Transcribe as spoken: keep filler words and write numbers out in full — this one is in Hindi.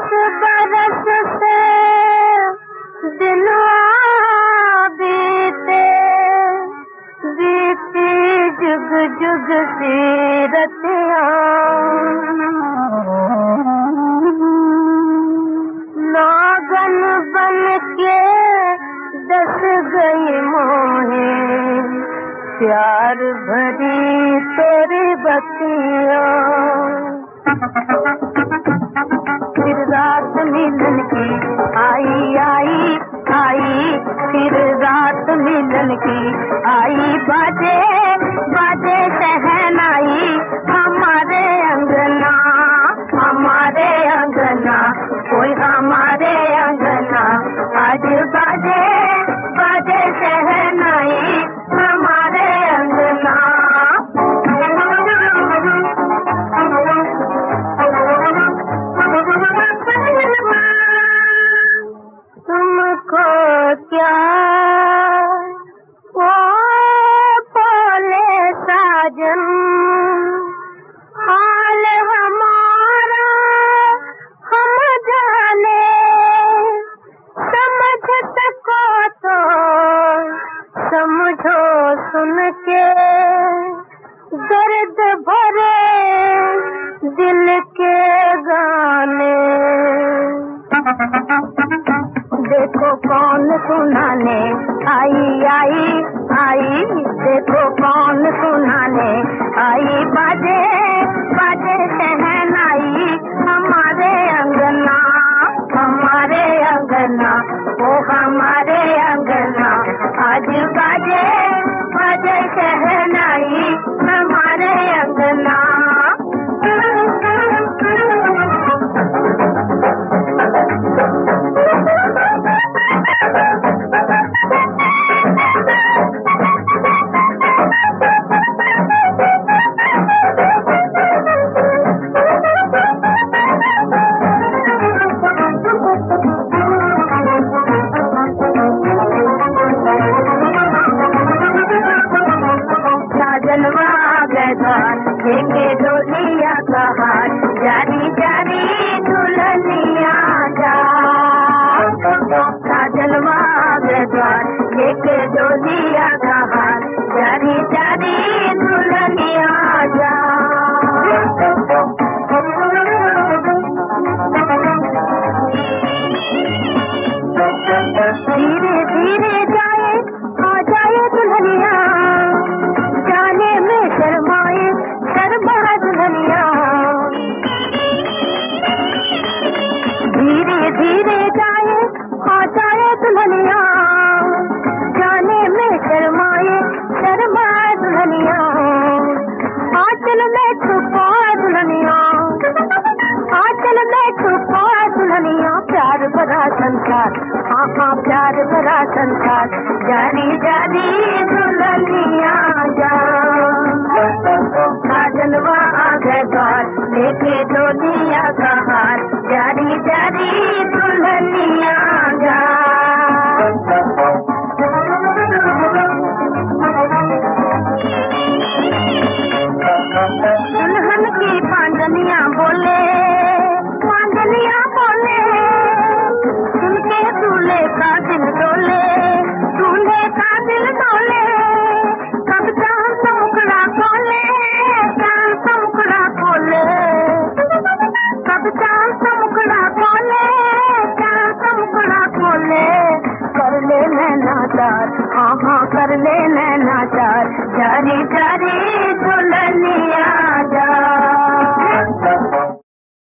बरस से दिनों बीते, बीती जुग जुग सीरतियाँ, नागन बन के दस गई मोहे, प्यार भरी तेरी बत्तियाँ। फिर रात मिलन की आई आई आई, फिर रात मिलन की आई, बाजे बाजे शहनाई हमारे अंगना, हमारे अंगना, कोई हमारे अंगना, आज बाजे बाजे शहनाई हमारे अंगना। तुमको क्या वो बोले साजन, हाल हमारा हम जाने, समझ सको तो समझो सुन के, दर्द भरे दिल के गाने। देखो कौन सुनाने आई आई आई, देखो कौन सुनाने आई, बाजे बाजे शहनाई हमारे अंगना, हमारे अंगना, ओ हमारे अंगना, आज बाजे बाजे शहनाई हमारे अंगना। देखे डोलिया का हाथ, जारी जारी दुल्हनिया जा, साजनवा द्वार देखे डोलिया का हाथ, जारी जारी दुल्हनिया जा। धीरे धीरे जाए आ जाए दुल्हनिया, जाने में शर्माए शर्मा दुल्हनिया, धीरे धीरे जाए आ जाए दुल्हनिया, जाने में शर्माए शर्मा दुल्हनिया, आंचल में छुपा दुल्हनिया, आंचल में छुपा दुल्हनिया, प्यार भरा संसार, हाँ हाँ प्यार भरा संसार, जारी जारी दुल्हनिया जा, साजनवा आ गए द्वार लेके डोलिया का हार, जारी जारी दुल्हनिया जा। दुल्हन की पांजनिया बोले, पांजनिया बोले, सुन के दूल्हे का दिल डोले, दूल्हे का दिल डोले, कब चांद सा मुखड़ा खोले, चांद सा मुखड़ा खोले, कब चांद सा मुखड़ा खोले, चांद सा मुखड़ा खोले, कर ले नैना चार, हाँ हाँ कर ले नैना चार, जारी जारी